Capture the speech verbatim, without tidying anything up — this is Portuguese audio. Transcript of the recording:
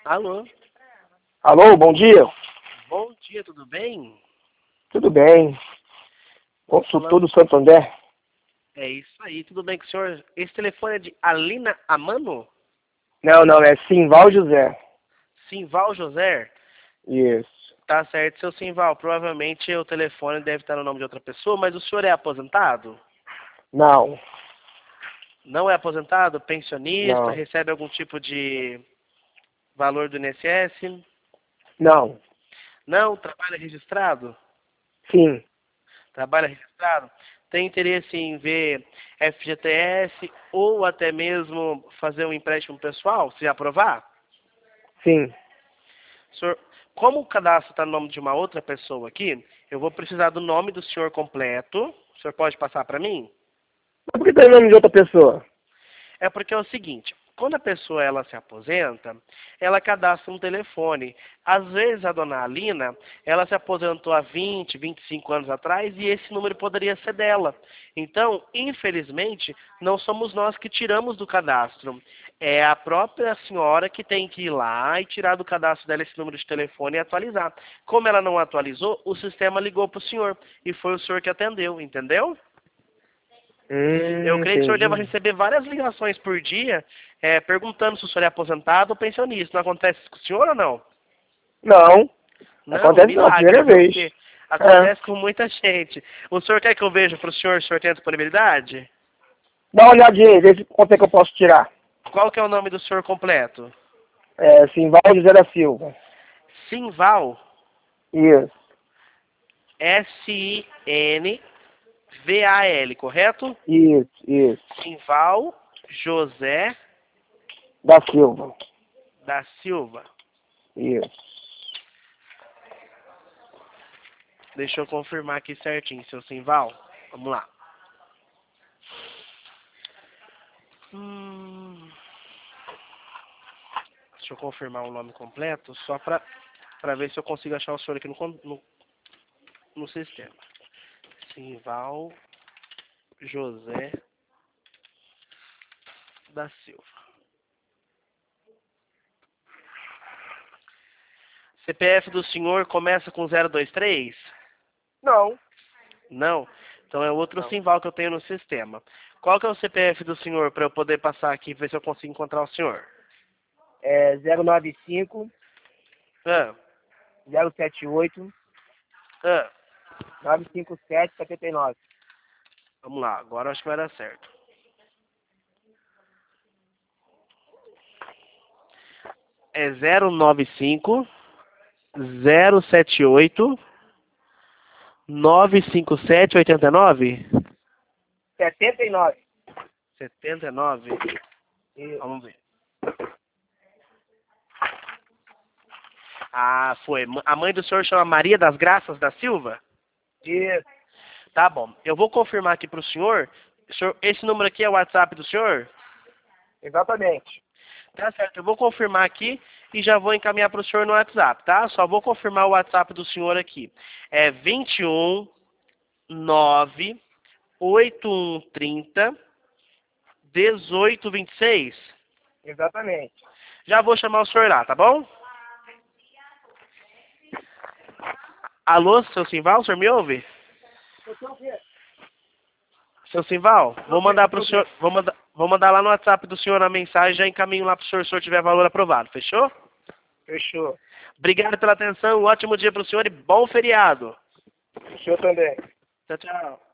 Alô? Alô, bom dia. Bom dia, tudo bem? Tudo bem. Consultor do Santander. É isso aí, tudo bem com o senhor? Esse telefone é de Alina Amano? Não, não, é Simval José. Simval José? Isso. Tá certo, seu Simval, provavelmente o telefone deve estar no nome de outra pessoa, mas o senhor é aposentado? Não, Não é aposentado? Pensionista? não, Recebe algum tipo de valor do I N S S? não. Não? Trabalha registrado? Sim, Trabalha registrado? Tem interesse em ver F G T S ou até mesmo fazer um empréstimo pessoal, se aprovar? sim. Senhor, como o cadastro está no nome de uma outra pessoa aqui, eu vou precisar do nome do senhor completo. O senhor pode passar para mim? Mas por que tem o nome de outra pessoa? É porque é o seguinte, quando a pessoa ela se aposenta, ela cadastra um telefone. Às vezes a dona Alina, ela se aposentou há vinte, vinte e cinco anos atrás e esse número poderia ser dela. Então, infelizmente, não somos nós que tiramos do cadastro. É a própria senhora que tem que ir lá e tirar do cadastro dela esse número de telefone e atualizar. Como ela não atualizou, o sistema ligou para o senhor e foi o senhor que atendeu, entendeu? Eu Hum, creio que o senhor deva entendi. receber várias ligações por dia, é, perguntando se o senhor é aposentado ou pensionista. Não acontece isso com o senhor ou não? Não, Não, acontece não, milagre, primeira viu? vez. Porque É. acontece com muita gente. O senhor quer que eu veja para o senhor se o senhor tem disponibilidade? Dá uma olhadinha aí, vê se quanto é que eu posso tirar. Qual que é o nome do senhor completo? É, Simval José da Silva. Simval, Isso, S I N V A L, correto? isso, isso. Simval José Da Silva. da Silva. Isso. Deixa eu confirmar aqui certinho, seu Simval. Vamos lá. Hum, deixa eu confirmar o nome completo, só para para ver se eu consigo achar o senhor aqui no, con- no, no sistema. Simval José da Silva. C P F do senhor começa com zero dois três? Não, Não? Então é outro não. Simval que eu tenho no sistema. Qual que é o C P F do senhor para eu poder passar aqui e ver se eu consigo encontrar o senhor? É zero nove cinco, Ah, zero sete oito, ah. nove cinco sete, sete nove. Vamos lá, agora acho que vai dar certo. É zero nove cinco, zero sete oito, nove cinco sete oito nove? setenta e nove. setenta e nove? Isso. Vamos ver. Ah, foi. A mãe do senhor chama Maria das Graças da Silva? Isso. Tá bom. Eu vou confirmar aqui para o senhor. Senhor, esse número aqui é o WhatsApp do senhor? Exatamente. Tá certo. Eu vou confirmar aqui e já vou encaminhar para o senhor no WhatsApp, tá? Só vou confirmar o WhatsApp do senhor aqui. É vinte e um, nove, oito um trinta, dezoito vinte e seis. Exatamente. Já vou chamar o senhor lá, tá bom? Alô, seu Simval, o senhor me ouve? Seu Simval, vou mandar pro senhor, vou mandar, vou mandar lá no WhatsApp do senhor a mensagem, já encaminho lá pro senhor se o senhor tiver valor aprovado, fechou? Fechou. Obrigado pela atenção, um ótimo dia pro senhor e bom feriado. Fechou também. Tchau, tchau.